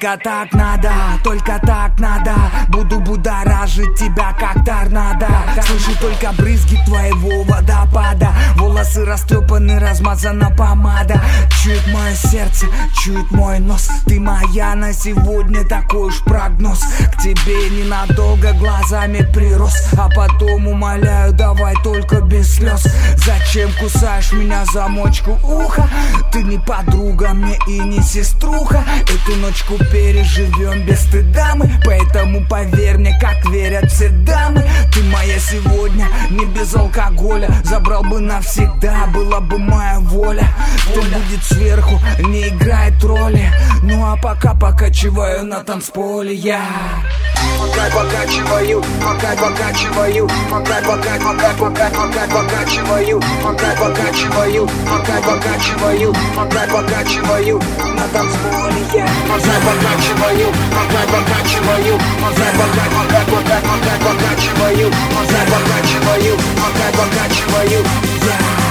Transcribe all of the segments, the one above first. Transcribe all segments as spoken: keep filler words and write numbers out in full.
Только так надо, только так надо. Буду будоражить тебя, как торнадо. Слышу только брызги твоего водопада. Волосы растрепаны, размазана помада. Чует мое сердце, чует мой нос. Ты моя на сегодня, такой уж прогноз. К тебе ненадолго глазами прирос, а потом умоляю, давай только без слез. Зачем кусаешь меня за мочку уха? Ты не подруга мне и не сеструха. Эту ночку переживем без стыда мы. Поэтому поверь мне, как верят все дамы. Ты моя сегодня, не без алкоголя. Забрал бы навсегда, была бы моя воля. Кто будет сверху, не играет роли. Ну а пока покачиваю на танцполе я. Пока покачиваю, пока покачиваю, пока пока пока пока пока покачиваю, пока покачиваю, пока покачиваю, пока покачиваю на танцполе я. Пока покачиваю, пока покачиваю, пока пока пока пока пока покачиваю, пока покачиваю, пока покачиваю я.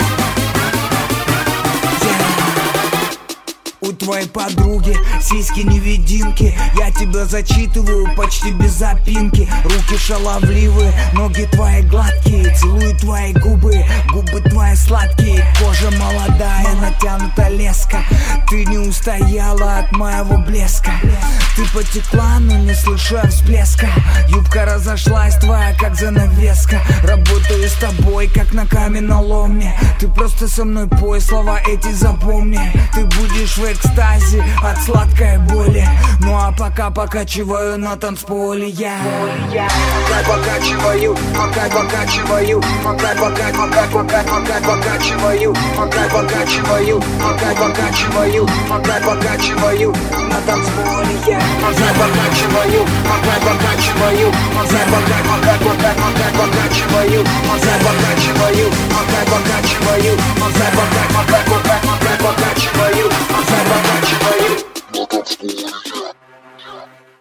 У твоей подруги сиськи невидимки. Я тебя зачитываю почти без запинки. Руки шаловливые, ноги твои гладкие. Целую твои губы, губы твои сладкие. Кожа молодая, натянута леска. Ты не устояла от моего блеска. Ты потекла, но не слышу всплеска. Юбка разошлась твоя, как занавеска. Работаю с тобой, как на каменоломне. Ты просто со мной пой, слова эти запомни. Ты будешь в экстазе от сладкой боли. Ну а пока покачиваю на танцполе я. Пока покачиваю, пока покачиваю, пока пока пока пока пока покачиваю, пока покачиваю, пока покачиваю, пока покачиваю на танцполе я. Пока покачиваю, пока покачиваю, пока пока пока пока пока покачиваю, пока